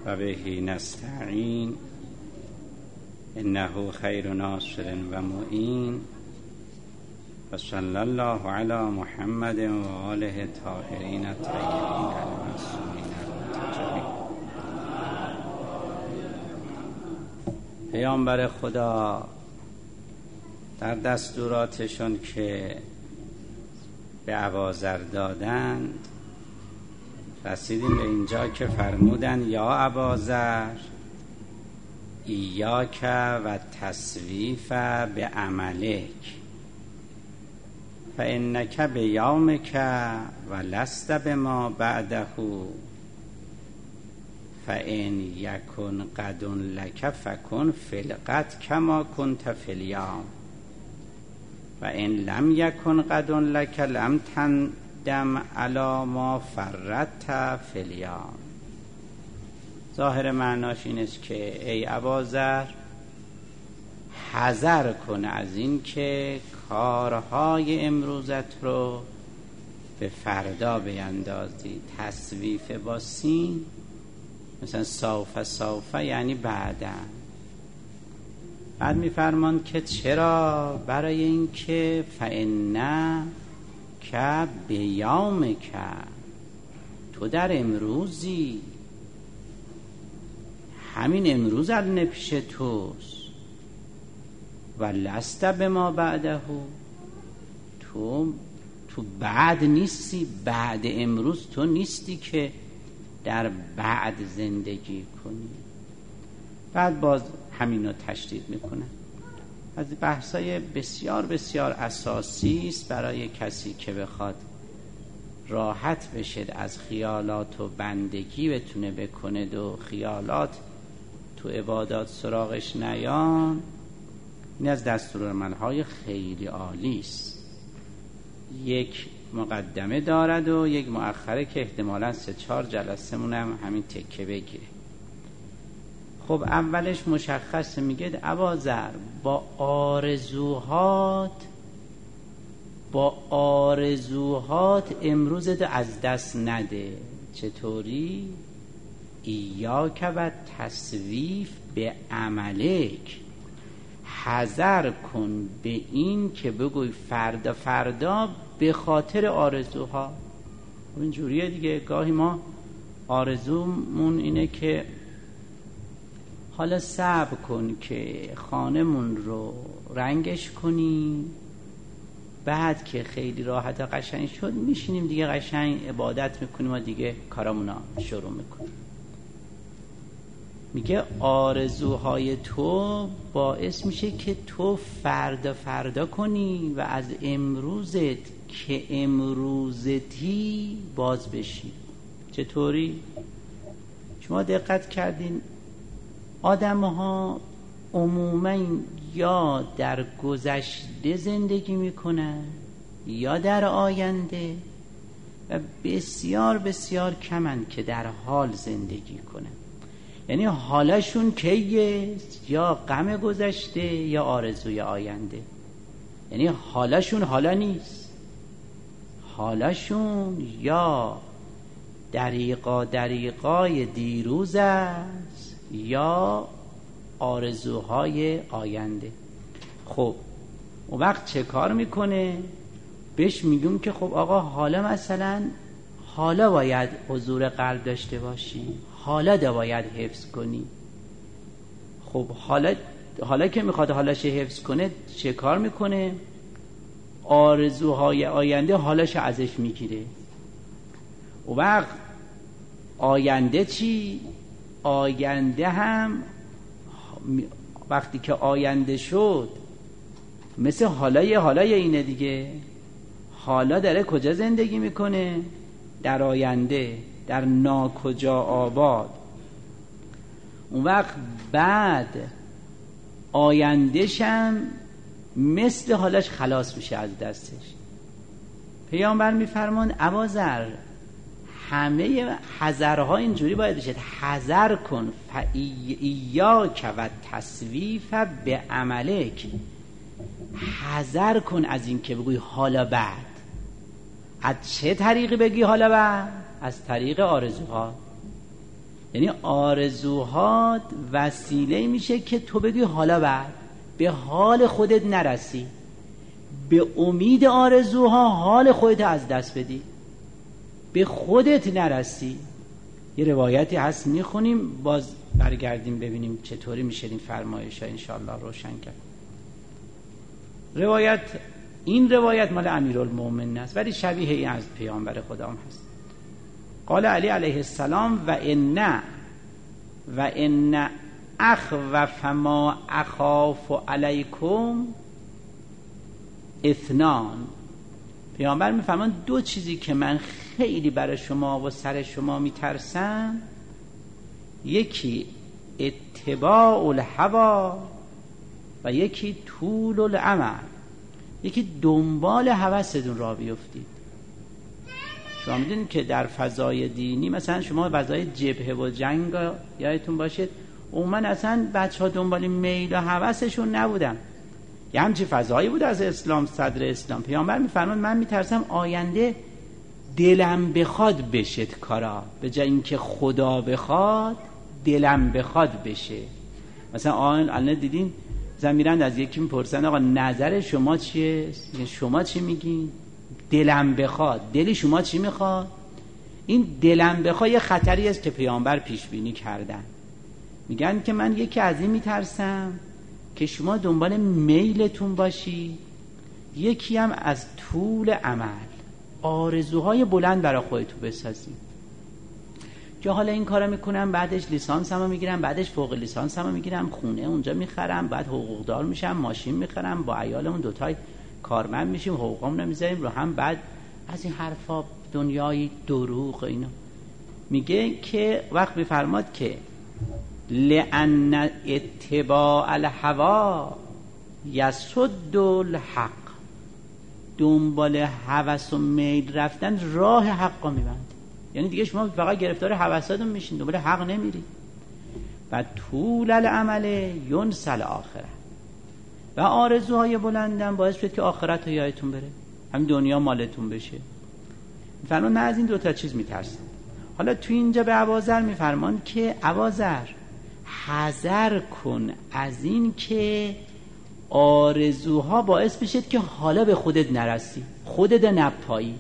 و بهی نستعین انه خیر ناصر و معین و صلی الله علی محمد و آله طاهرین الطیبین المعصومین المنتجبین. پیامبر خدا در دستوراتشون که به اباذر دادند رسیدیم به اینجا که فرمودن یا اباذر ایاک و تسویف به عملک فانک بیومک و لست بما بعده فان یکن قد لک فکن فی الغد کما کنت فی الیوم و ان لم یکن قد لک لم تندم علی ما فرطت فی الیوم. ظاهر معناش این است که ای اباذر حذر کن از این که کارهای امروزت رو به فردا بیندازی. تسویف با سین مثلا سوف یعنی بعدا. بعد میفرمان که چرا؟ برای این که فإن که بیوم که تو در امروزی، همین امروز الان پیش توست. و لست به ما بعده، تو بعد نیستی، بعد امروز تو نیستی که در بعد زندگی کنی. بعد باز همین رو تشدید میکنه. از بحثای بسیار بسیار اساسی است برای کسی که بخواد راحت بشه از خیالات و بندگی بتونه بکنه و خیالات تو عبادات سراغش نیان. این از دستورالعمل‌های خیلی عالی است. یک مقدمه دارد و یک مؤخره که احتمالاً 3-4 جلسه مونم همین تکه بگیره. خب اولش مشخص میگه اباذر با آرزوهات امروزت از دست نده. چطوری؟ ایاک و تسویف به عملک، حذر کن به این که بگوی فردا به خاطر آرزوها. این جوریه دیگه. گاهی ما آرزومون اینه که حالا صبر کن که خانمون رو رنگش کنیم، بعد که خیلی راحت و قشنگ شد میشینیم دیگه قشنگ عبادت میکنیم و دیگه کارامون شروع میکنیم. میگه آرزوهای تو باعث میشه که تو فردا کنی و از امروزت که امروزتی باز بشی. چطوری؟ شما دقت کردین آدم ها عموما یا در گذشته زندگی میکنن یا در آینده و بسیار بسیار کمن که در حال زندگی کنن. یعنی حالشون کیه؟ یا غم گذشته یا آرزوی آینده. یعنی حالشون حالا نیست، حالشون یا دریقای دیروز است یا آرزوهای آینده. خب اون وقت چه کار میکنه؟ بهش میگم که خب آقا حالا مثلا حالا باید حضور قلب داشته باشی، حالا باید حفظ کنی. خب حالا که میخواد حالش حفظ کنه چه کار میکنه؟ آرزوهای آینده حالش ازش میگیره. و وقت آینده چی؟ آینده هم وقتی که آینده شد مثل حالای اینه دیگه. حالا داره کجا زندگی میکنه؟ در آینده، در ناکجا آباد. اون وقت بعد آیندهشم مثل حالش خلاص میشه از دستش. پیامبر میفرمان اباذر همه حذرها اینجوری باید بشه. حذر کن ایاک و تسویف به عملک. حذر کن از این که بگوی حالا بعد. از چه طریقی بگی حالا بعد؟ از طریق آرزوها. یعنی آرزوهات وسیله میشه که تو بگی حالا بعد به حال خودت نرسی، به امید آرزوها حال خودت از دست بدی، به خودت نرسی. یه روایتی هست میخونیم، باز برگردیم ببینیم چطوری میشه این فرمایش ها انشاءالله روشن کرد. این روایت مال امیرالمومنین است ولی شبیه این از پیامبر خدا هم هست. قال علی علیه السلام و ان اخوف ما اخاف علیکم اثنان. پیامبر میفرمان دو چیزی که من خیلی برای شما و سر شما میترسم، یکی اتباع الهوا و یکی طول الامل. یکی دنبال هوستون را بیفتید. شما میدونید که در فضای دینی مثلا شما فضای جبهه و جنگ یادتون باشه عموما اصلا بچه ها دنبال میل و هوسشون نبودن، یه همچی فضایی بود از اسلام، صدر اسلام. پیامبر میفرمان من میترسم آینده دلم بخواد بشه کارا، به جای اینکه خدا بخواد دلم بخواد بشه. مثلا الان دیدین میرن از یکی میپرسن آقا نظر شما چیه؟ شما چی میگین؟ دلم بخواد. دل شما چی میخواد؟ این دلم بخواد یه خطری است که پیامبر پیش بینی کردن. میگن که من یکی از این میترسم که شما دنبال میلتون باشی، یکی هم از طول عمل، آرزوهای بلند برای خودتون بسازی که حالا این کارو میکنم، بعدش لیسانسمو میگیرم، بعدش فوق لیسانسمو میگیرم، خونه اونجا میخرم، بعد حقوقدار میشم، ماشین میخرم، با عیالمون دوتای کارمند میشیم، حقوقمون نمیذاریم رو هم. بعد از این حرفا دنیای دروغ اینا. میگه که وقت میفرماد که لأن اتباع الهوا یسد الحق، دنبال هوس و میل رفتن راه حق رو میبند. یعنی دیگه شما فقط گرفتار هوساتون میشین، دنبال حق نمیری. و طول العمل ینسی الاخره، و آرزوهای بلندم باعث شد که آخرت رو یادتون بره، همین دنیا مالتون بشه. میفرمان من از این دوتا چیز میترسم. حالا تو اینجا به ابوذر میفرمان که ابوذر حذر کن از این که آرزوها باعث بشد که حالا به خودت نرسی، خودت نپایی،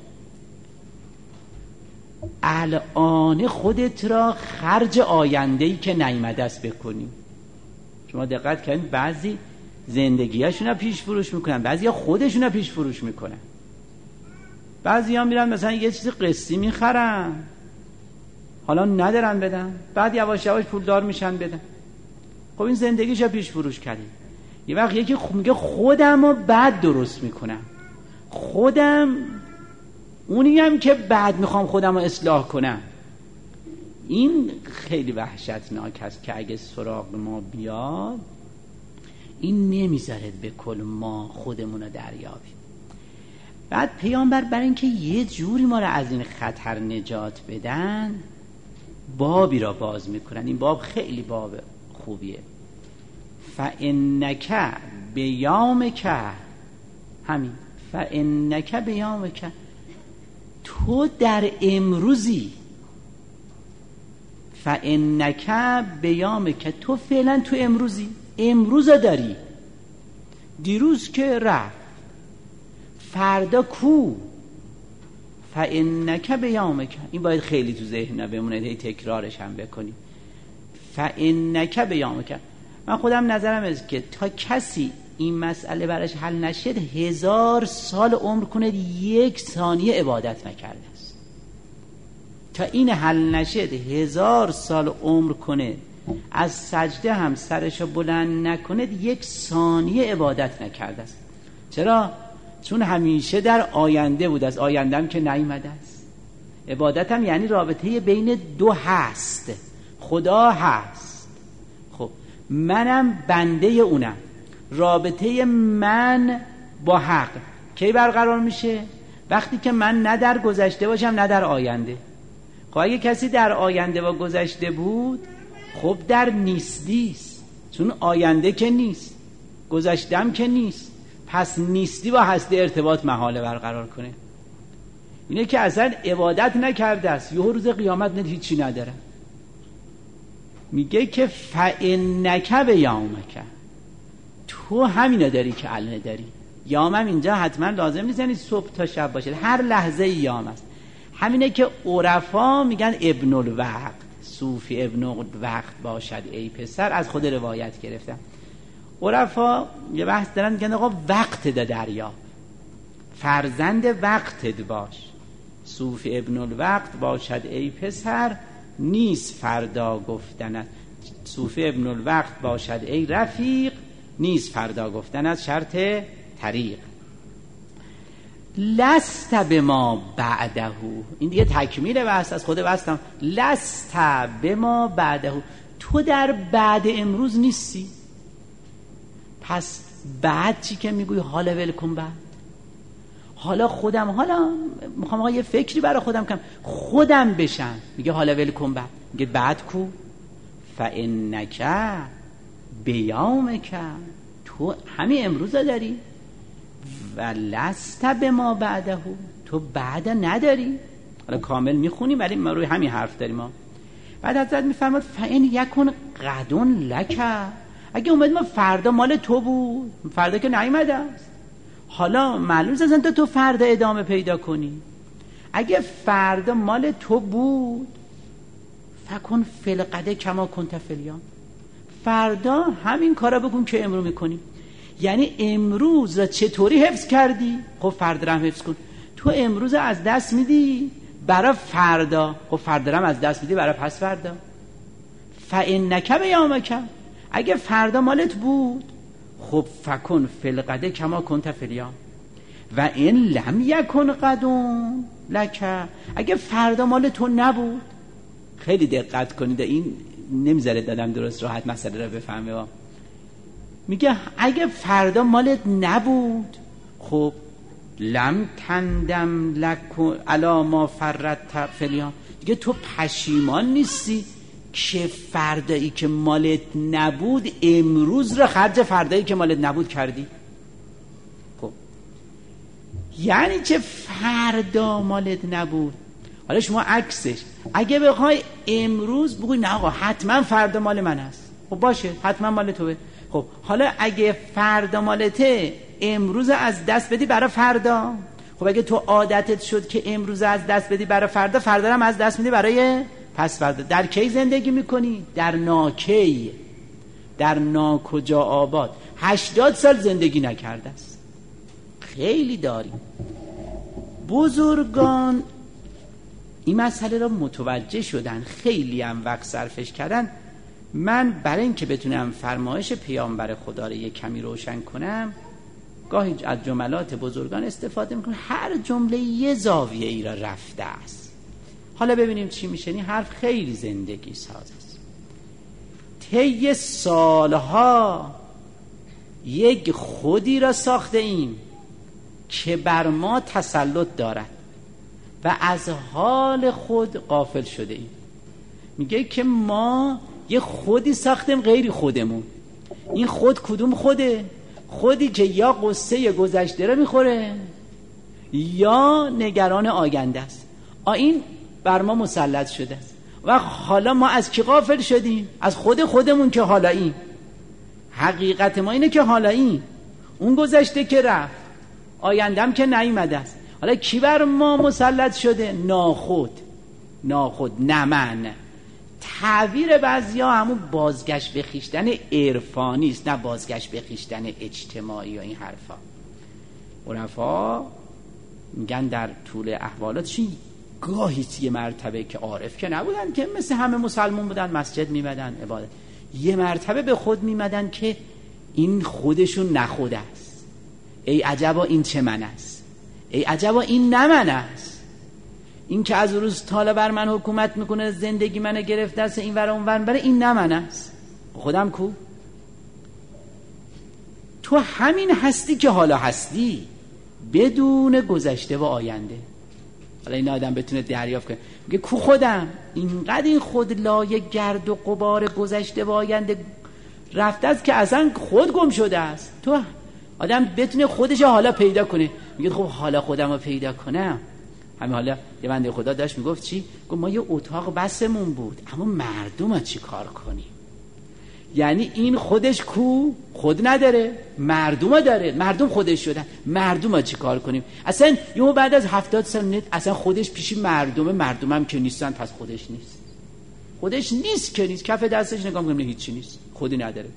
الان خودت را خرج آینده‌ای که نیامده است بکنی. شما دقت کنید بعضی زندگیاشون رو پیش فروش میکنن، بعضی ها خودشون رو پیش فروش میکنن. بعضی ها میرن مثلا یه چیز قسطی میخرن، حالا ندارن بدن، بعد یواش یواش پولدار میشن بدن. خب این زندگیش رو پیش فروش کردی. یه وقت یکی میگه خودم رو بد درست میکنم، خودم اونیم که بعد میخوام خودم رو اصلاح کنم. این خیلی وحشتناک است که اگه سراغ ما بیاد این نمیذاره به کل ما خودمون رو دریابیم. بعد پیامبر برای اینکه یه جوری ما رو از این خطر نجات بدن بابی را باز میکنن. این باب خیلی باب خوبیه. فانک بیامک، همین فانک بیامک، تو در امروزی، فانک بیامک، تو فعلا تو امروزی، امروز داری، دیروز که رفت، فردا کو؟ فانک بیامک. این باید خیلی تو ذهن بمونه، هی تکرارش هم بکنی. فانک بیامک. من خودم نظرم است که تا کسی این مسئله براش حل نشد 1000 سال عمر کنه 1 ثانیه عبادت نکرده است. تا این حل نشد 1000 سال عمر کنه از سجده هم سرشو بلند نکنه 1 ثانیه عبادت نکرده است. چرا؟ چون همیشه در آینده بود، از آینده هم که نیامده است. عبادت هم یعنی رابطه بین دو هست، خدا هست، خب منم بنده اونم. رابطه من با حق کی برقرار میشه؟ وقتی که من نه در گذشته باشم نه در آینده. خب اگه کسی در آینده و گذشته بود خب در نیستیست، چون آینده که نیست، گذشتم که نیست، پس نیستی با هستی ارتباط محاله برقرار کنه. اینه که اصلا عبادت نکرده است، یه روز قیامت نه هیچی نداره. میگه که فإنک بیومک، تو همینو داری که الان داری. یام هم اینجا حتما لازم نیست یعنی صبح تا شب باشه، هر لحظه یام است. همینه که عرفا میگن ابن الوقت، صوفی ابن الوقت باشد ای پسر، از خود روایت گرفتم. عرفا یه بحث دارن میگن آقا وقت ده دریا، فرزند وقتت باش. صوفی ابن الوقت باشد ای پسر، نیست فردا گفتنت. صوفی ابن الوقت باشد ای رفیق، نیست فردا گفتنت شرط طریق. لست بما بعده، این دیگه تکمیل بحث از خود بحثم. لست بما بعده، تو در بعد امروز نیستی. پس بعد چی که میگوی؟ حالا ولکن بعد، حالا خودم، حالا میخوام یه فکری برای خودم کنم، خودم بشم. میگه حالا ولکن بعد، میگه بعد کو؟ فإنک بیومک، تو همین امروز داری. و لست بما بعده، تو بعد نداری. حالا کامل میخونیم ولی ما روی همین حرف داریم ما. بعد حضرت میفرماد فإن یکن غد لک، اگه اومد ما فردا مال تو بود، فردا که نیامده است، حالا معلوم است تو فردا ادامه پیدا کنی. اگه فردا مال تو بود، فکن فی الغد کما کنت فی الیوم، فردا همین کارا بکن که امروز میکنی. یعنی امروز را چطوری حفظ کردی؟ خب فردا هم حفظ کن. تو امروز از دست میدی برای فردا، خب فردا هم از دست میدی برای پس فردا. فإنک بیومک، اگه فردا مالت بود، خب فکن فی الغد کما کنت فی الیوم. و این لم یکن غد لک، اگه فردا مال تو نبود. خیلی دقت کنید، این نمیذاره دادم درست راحت مسئله رو بفهمه. میگه اگه فردا مالت نبود، خب لم تندم لک علی ما فرطت فی الیوم، دیگه تو پشیمان نیستی که فردایی که مالت نبود امروز رو خرج فردایی که مالت نبود کردی. خب یعنی چه فردا مالت نبود؟ حالا شما عکسش، اگه بخوای امروز بگوی نه آقا حتما فردا مال من هست، خب باشه حتما مال توه. خب حالا اگه فردا مالته، امروز از دست بدی برای فردا. خب اگه تو عادتت شد که امروز از دست بدی برای فردا، فردا هم از دست میدی برای پس فردا. در کی زندگی میکنی؟ در ناکی، در ناکجا آباد. 80 سال زندگی نکرده است. خیلی داریم. بزرگان این مسئله را متوجه شدن، خیلی هم وقت صرفش کردن. من برای اینکه بتونم فرمایش پیامبر خدا رو یک کمی روشن کنم، گاهی از جملات بزرگان استفاده میکنم. هر جمله یه زاویه ای را رفته است. حالا ببینیم چی میشه. این حرف خیلی زندگی ساز است. طی سالها یک خودی را ساخته ایم که بر ما تسلط دارد و از حال خود غافل شده ایم. میگه که ما یه خودی ساختیم غیر خودمون. این خود کدوم خوده؟ خودی که یا قصه گذشته رو میخوره یا نگران آینده است. این بر ما مسلط شده است. و حالا ما از کی غافل شدیم؟ از خودمون که حالاییم. حقیقت ما اینه که حالاییم. اون گذشته که رفت، آیندم که نیامده است. حالا کی بر ما مسلط شده؟ ناخود، نه من. تعبیر بعضیا همون بازگشت به خویشتن عرفانی است، نه بازگشت به خویشتن اجتماعی و این حرفا. عرفا میگن در طول احوالاتشون گاهی یه مرتبه که عارف که نبودن، که مثل همه مسلمان بودن، مسجد میمدن عبادت، یه مرتبه به خود میمدن که این خودشون نخود است. ای عجبا این چه من است، ای عجبا این نه من است. این که از روز تالا بر من حکومت میکنه، زندگی منو گرفته است، این ور اون ور بره، این نه من است. خودم کو؟ تو همین هستی که حالا هستی، بدون گذشته و آینده. حالا این آدم بتونه دریافت کنه، میگه کو خودم؟ اینقدر این خود لایه گرد و غبار گذشته و آینده رفته است که اصلا خود گم شده است. تو آدم بتونه خودش حالا پیدا کنه، میگه خب حالا خودم رو پیدا کنم، همین حالا یه بنده خدا داشت میگفت چی؟ گفت ما یه اتاق بسمون بود، اما مردم ها چی کار کنیم؟ یعنی این خودش خود نداره، مردم ها داره، مردم خودش شدن، مردم ها چی کار کنیم؟ اصلا یه بعد از 70 سال اصلا خودش پیشی مردم هم که نیستن، پس خودش نیست که نیست، کف دستش نگاه میکنم هیچی نیست، خودی نداره.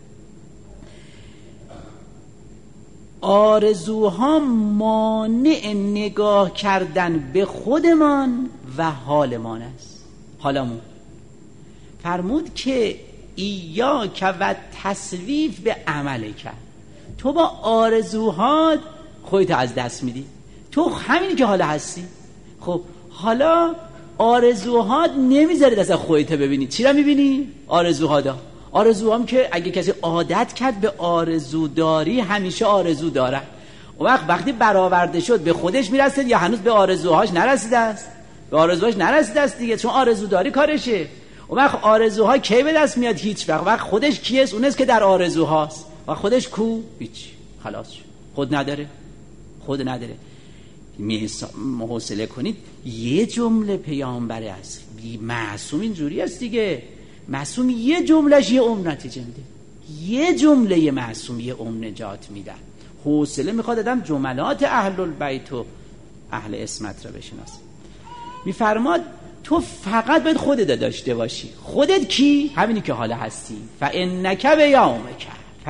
آرزوها مانع نگاه کردن به خودمان و حالمان است. حالمون فرمود که ایاک و تصویف به عمل کرد. تو با آرزوها خودت از دست میدی، تو همینی که حالا هستی. خب حالا آرزوها نمیذاره دست خودت ببینی، چی را میبینی؟ آرزوهام که اگه کسی عادت کرد به آرزوداری همیشه آرزو داره، و وقتی برآورده شد به خودش میرسه یا هنوز به آرزوهاش نرسیده است دیگه، چون آرزوداری کارشه. و وقت آرزوها کی به دست میاد؟ هیچ وقت خودش کیست؟ اونست که در آرزوهاست و خودش هیچ، خلاص شد، خود نداره. محاسله کنید یه جمله پیامبر است معصوم اینجوری است دیگه، معصوم یه جملهش یه عمر نتیجه میده، یه جمله معصوم یه عمر نجات میده. حوصله میخواد آدم جملات اهل البیت و اهل اسمت را بشناسه. میفرماد تو فقط باید خودت داشته باشی. خودت کی؟ همینی که حالا هستی. فانک بیامک.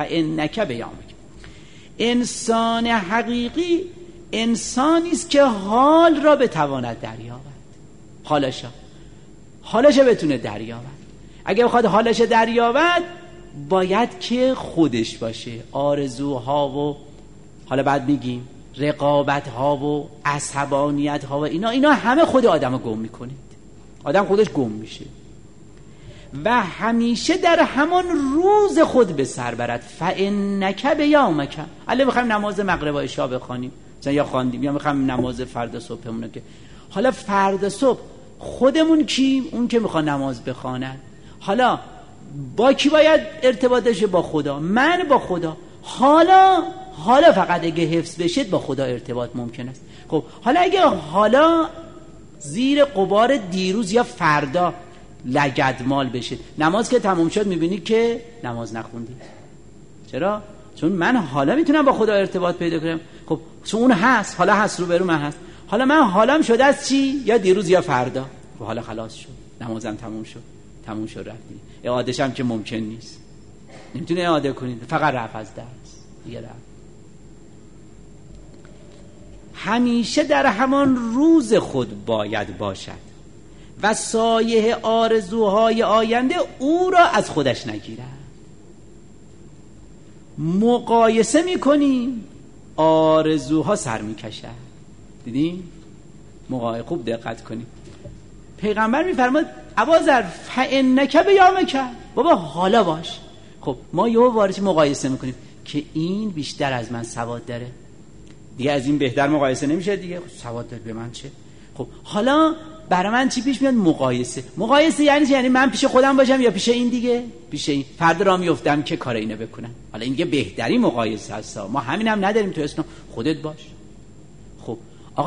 انسان حقیقی انسانی است که حال را بتواند دریابد. حالش بتونه دریابد. اگه بخواد حالش دریابد باید که خودش باشه. آرزوها و حالا بعد میگیم رقابت‌ها و عصبانیت‌ها و اینا همه خود آدمو گم میکنه. آدم خودش گم میشه و همیشه در همان روز خود به سر برد. فانک بیامک. الان میخوایم نماز مغرب و عشاء بخوانیم مثلا، یا خواندیم، یا میخوایم نماز فردا صبحمون که حالا فردا صبح خودمون کی؟ اون که میخواد نماز بخونه. حالا با کی باید ارتباط داشته؟ با خدا. من با خدا. حالا فقط اگه حفظ بشه با خدا ارتباط ممکن است. خب حالا اگه حالا زیر غبار دیروز یا فردا لگدمال بشه، نماز که تموم شد میبینی که نماز نخوندی. چرا؟ چون من حالا میتونم با خدا ارتباط پیدا کنم. خب چون اون هست، حالا هست، روبرو من هست. حالا من حالم شده از چی؟ یا دیروز یا فردا. خب حالا خلاص شد، نمازم تموم شد رفتی. اعادهش هم که ممکن نیست، نمیتونه اعاده کنید، فقط رفت از درس دیگه رفت. همیشه در همان روز خود باید باشد و سایه آرزوهای آینده او را از خودش نگیرد. مقایسه میکنیم آرزوها سر میکشد. دیدیم؟ خوب دقت کنیم. پیغمبر میفرماد ابوذر فانک بیامک، بابا حالا باش. خب ما یه وارد مقایسه میکنیم که این بیشتر از من سواد داره، دیگه از این بهتر مقایسه نمیشه دیگه. سواد داره، به من چه؟ خب حالا برای من چی پیش میاد؟ مقایسه یعنی چی؟ یعنی من پیش خودم باشم یا پیش این دیگه؟ پیش این. فردا را میافتم که کار اینو بکنم. حالا این دیگه بهترین مقایسه هست. ما همینم نداریم تو اسلام. خودت باش. خب آقا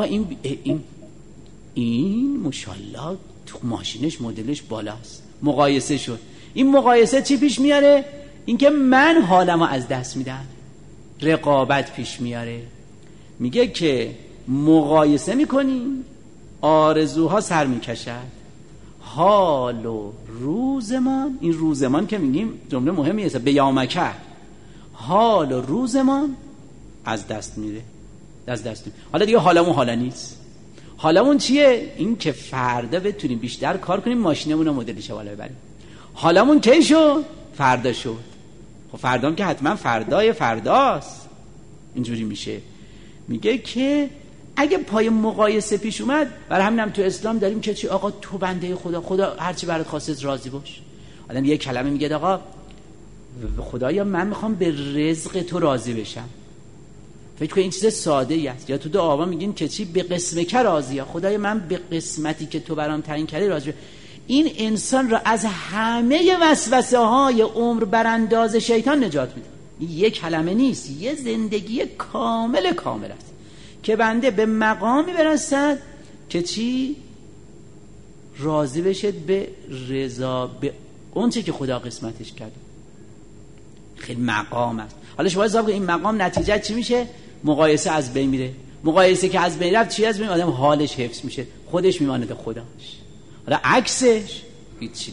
این ماشاءالله تو ماشینش مدلش بالاست، مقایسه شد. این مقایسه چی پیش میاره؟ اینکه من حالمو از دست میدم، رقابت پیش میاره. میگه که مقایسه میکنیم آرزوها سر میکشد، حال و روزمان. این روزمان که میگیم جمله مهمی است، بیامک، حال و روزمان از دست میره. حالا دیگه حالمون حالا نیست. حالمون چیه؟ این که فردا بتونیم بیشتر کار کنیم، ماشینمون رو مدلش بالا ببریم. حالمون کی شد؟ فردا شد. خب فردا هم که حتما فرداست. اینجوری میشه. میگه که اگه پای مقایسه پیش اومد، برای همینم تو اسلام داریم که چی؟ آقا تو بنده خدا هرچی برات خواسته راضی باش. آدم یه کلمه میگه آقا خدایا من میخوام به رزق تو راضی بشم. فکر کن این چیز ساده ای است. یا تو دعا میگین که چی؟ به قسمت راضیه. خدایا من به قسمتی که تو برام تعیین کردی راضی بشم. این انسان را از همه وسوسه های عمر برانداز شیطان نجات میده. این یک کلمه نیست، یه زندگی کامل است که بنده به مقامی برسد که چی؟ راضی بشید به رضا، به اون چه که خدا قسمتش کرده. خیلی مقام است. حالا شما حساب کنید این مقام نتیجه چی میشه؟ مقایسه از بین میره. مقایسه که از بین رفت چی از بین؟ آدم حالش حفظ میشه، خودش میماند خداش. حالا عکسش هیچی.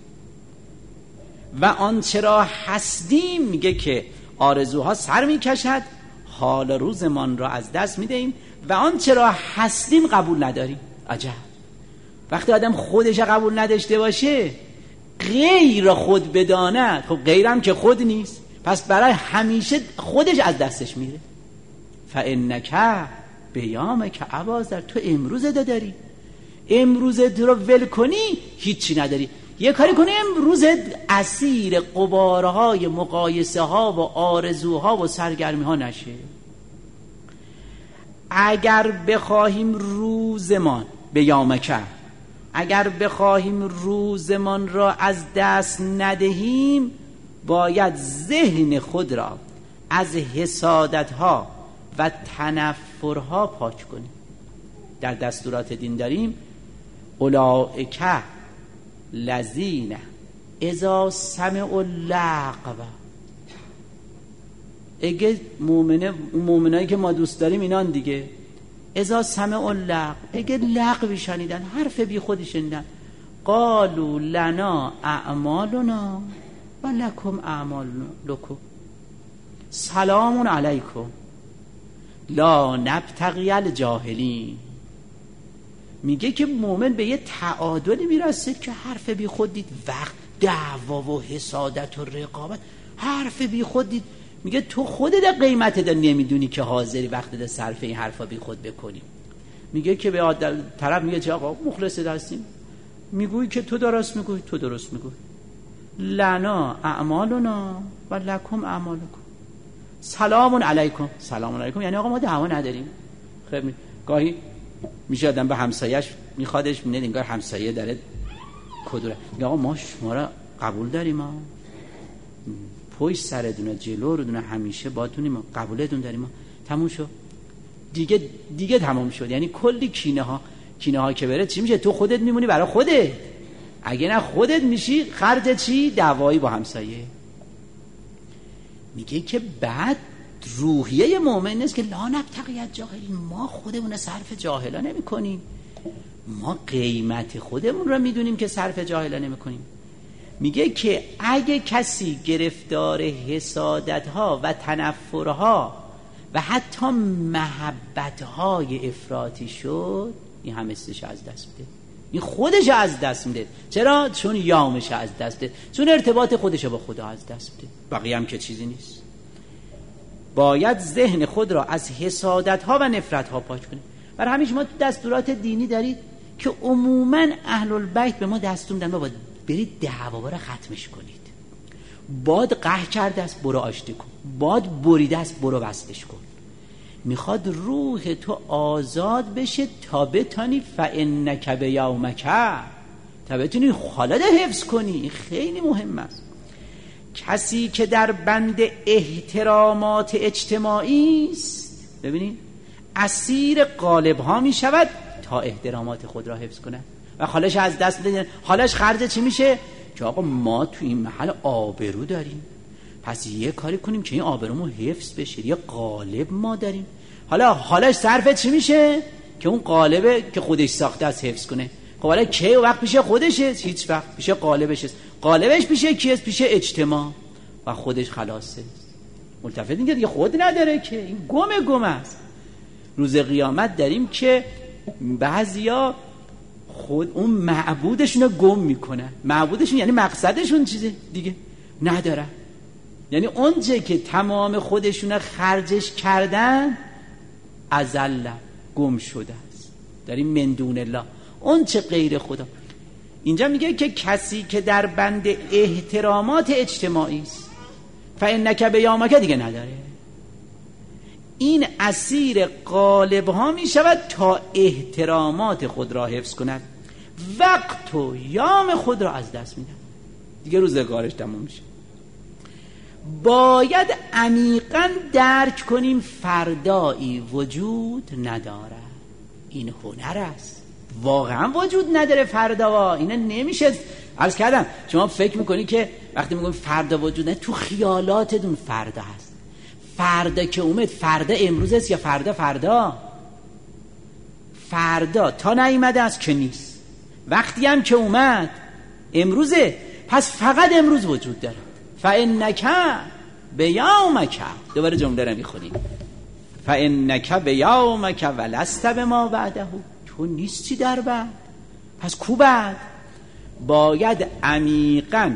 و آنچه را هستیم میگه که آرزوها سر میکشد، حال روزمان را از دست میدهیم و آنچه را هستیم قبول نداریم. عجب. وقتی آدم خودش قبول نداشته باشه، غیر خود بداند، خب غیرم که خود نیست، پس برای همیشه خودش از دستش میره. فانک بیامک ابازر، تو امروز داری، امروز رو ول کنی هیچی نداری. یه کاری کنی امروز اسیر غبارهای مقایسه ها و آرزوها و سرگرمی ها نشه. اگر بخواهیم روزمان بیامک، اگر بخواهیم روزمان را از دست ندهیم، باید ذهن خود را از حسادتها و تنفرها پاک کنیم. در دستورات دین داریم اولئک الذین اذا سمعوا اللغو، اگه مومنایی که ما دوست داریم اینان دیگه، اذا سمعوا اللغو، اگه لغوی شنیدن، حرف بی خودی شنیدن، قالوا لنا اعمالنا و لکم اعمالکم سلام علیکم لا نبتغی الجاهلین. میگه که مومن به یه تعادلی میرسه که حرف بی خود دید، وقت دعوا و حسادت و رقابت، حرف بی خود دید، میگه تو خودت قیمت ده نمیدونی که حاضری وقت ده صرف این حرفا بی خود بکنی. میگه که به طرف میگه چه آقا مخلص هستیم، میگویی که تو درست میگوی، تو درست میگوی، لنا اعمالنا و لکم اعمالکم سلام علیکم. سلام علیکم یعنی آقا ما دعوا نداریم. خب گاهی میشه آدم به همسایه‌اش میخوادش، میبینه انگار همسایه داره کدوره، میگه آقا ما شما را قبول داریم، ما پشت سرتون جلو رو همیشه باتونیم، قبولتون داریم، تموم شد دیگه تمام شد. یعنی کلی کینه ها که بره چی میشه؟ تو خودت میمونی برای خودت، اگه نه خودت میشی خرج چی؟ دعوایی با همسایه. میگه که بعد روحیه مؤمن نیست که لا نبتغی الجاهلین، ما خودمون صرف جاهلا نمی کنیم، ما قیمت خودمون رو میدونیم که صرف جاهلا نمی کنیم. میگه که اگه کسی گرفتار حسادتها و تنفرها و حتی محبتهای افراطی شد، این هم استش از دست میده، این خودش از دست میده. چرا؟ چون یامش از دست میده، چون ارتباط خودش با خدا از دست میده، بقیه هم که چیزی نیست. باید ذهن خود را از حسادتها و نفرتها پاک کنید. برای همین شما تو دستورات دینی دارید که عموما اهل البیت به ما دستور میدن بابا برید دعوا رو ختمش کنید. باد قهر کرده است برو آشتی کن، باد بریده است برو وصلش کن. میخواد روح تو آزاد بشه تا بتانی فانک بیومک، تا بتونی حالت حفظ کنی. خیلی مهم است. کسی که در بند احترامات اجتماعی است، ببینید اسیر قالب ها می شود تا احترامات خود را حفظ کنه و حالش از دست بده. حالش خرج چی میشه؟ که آقا ما تو این محل آبرو داریم، پس یه کاری کنیم که این آبرومون حفظ بشه، یه قالب ما داریم. حالا حالش صرف چی میشه؟ که اون قالبه که خودش ساخته از حفظ کنه. خب حالا کی وقت پیش خودشه؟ هیچ وقت پیش قالبشه. قالبش پیش کیه؟ پیش اجتماع و خودش خلاصه. ملتفت اینکه دیگه خود نداره که این گم است. روز قیامت داریم که بعضیا خود اون معبودشون رو گم میکنن. معبودشون یعنی مقصدشون چیزه دیگه ندارن، یعنی اونجه که تمام خودشون رو خرجش کردن ازل گم شده است. داریم من دون الله، اون چه غیر خدا. اینجا میگه که کسی که در بند احترامات اجتماعی است فانک بیامک دیگه نداره، این اسیر قالب ها می شود تا احترامات خود را حفظ کند، وقت و یام خود را از دست میدن، دیگه روزگارش تموم میشه. باید عمیقاً درک کنیم فردایی وجود نداره. این هنر است. واقعا وجود نداره فردا. اینا نمیشه. عرض کردم شما فکر میکنی که وقتی میگم فردا وجود نداره، تو خیالاتتون فردا هست. فردا که اومد، فردا امروز است یا فردا تا نیامده است که نیست. وقتی هم که اومد امروزه، پس فقط امروز وجود داره. فانک بیومک، دوباره جمله رو میخونیم، فانک بیومک ولست بما بعده، تو نیستی در بعد، پس کو بعد؟ باید عمیقاً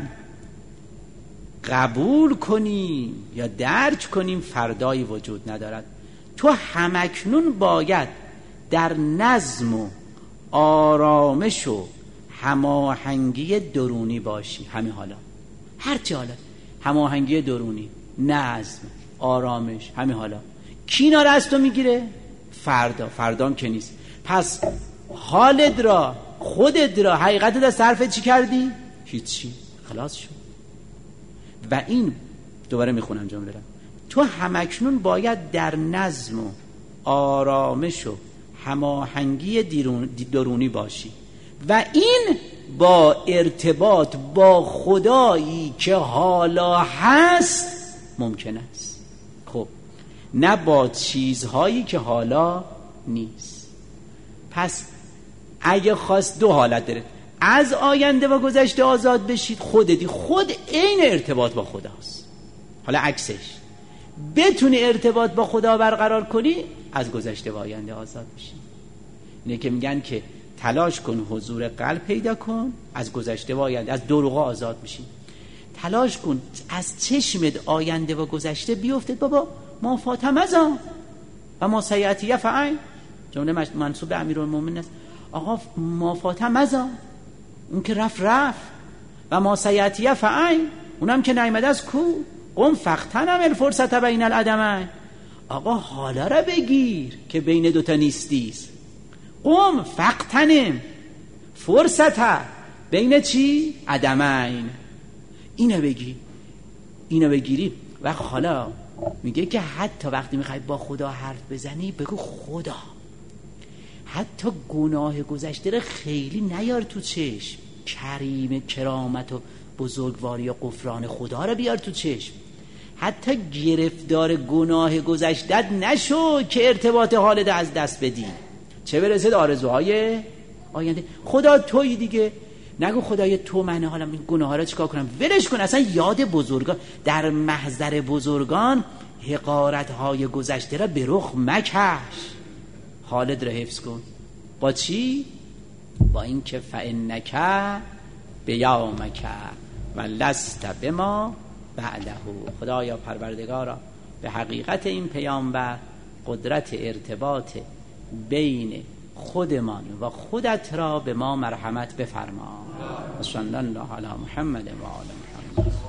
قبول کنیم یا درک کنیم فردایی وجود ندارد. تو همکنون باید در نظم و آرامش و هماهنگی درونی باشی. همین حالا، هرچی حالا، هماهنگی درونی، نظم، آرامش، همین حالا. کی اینا رو از تو میگیره؟ فردام که نیست. پس حالت را، خودت را، حقیقتت از صرف چی کردی؟ هیچی، خلاص شد. و این دوباره میخونم جمله را، تو همکنون باید در نظم و آرامش و هماهنگی درونی باشی و این با ارتباط با خدایی که حالا هست ممکن است. خب نه با چیزهایی که حالا نیست. پس اگه خواست دو حالت داره، از آینده و گذشته آزاد بشید، خود عین ارتباط با خداست. حالا عکسش، بتونی ارتباط با خدا برقرار کنی، از گذشته و آینده آزاد بشی. اینه که میگن که تلاش کن حضور قلب پیدا کن، از گذشته و آینده، از دروغا آزاد میشی. تلاش کن از چشمت آینده و گذشته بیفته. بابا ما فاتم ازا و ما سیعتی یفعین، جمله منصوب به امیرالمومنین است. آقا ما فاتم ازا، اون که رفت و ما سیعتی یفعین، اونم که نیامده از کو. قم فاغتنم الفرصت بین العدمین، آقا حالا را بگیر که بین دوتا نیستیست. قم فاغتنم فرصت بین چی؟ عدمین. اینو بگیری. و حالا میگه که حتی وقتی میخوای با خدا حرف بزنی، بگو خدا، حتی گناه گذشته رو خیلی نیار تو چشم، کرامت و بزرگواری و غفران خدا رو بیار تو چشم. حتی گرفتار گناه گذشتت نشو که ارتباط حالت از دست بدی، چه برسه آرزوهای آینده. خدا تویی دیگه، نگو خدای تو منه، حالا این گناه ها رو چیکار کنم؟ ولش کن. اصلا یاد بزرگان، در محضر بزرگان حقارت های گذشته را به رخ مکش، حالت را حفظ کن. با چی؟ با این که فانک بیومک و لست بما بعده. خدایا پروردگارا، به حقیقت این پیامبر قدرت ارتباط بین خودمان و خودت را به ما مرحمت بفرما. صلی الله علی محمد و آل محمد.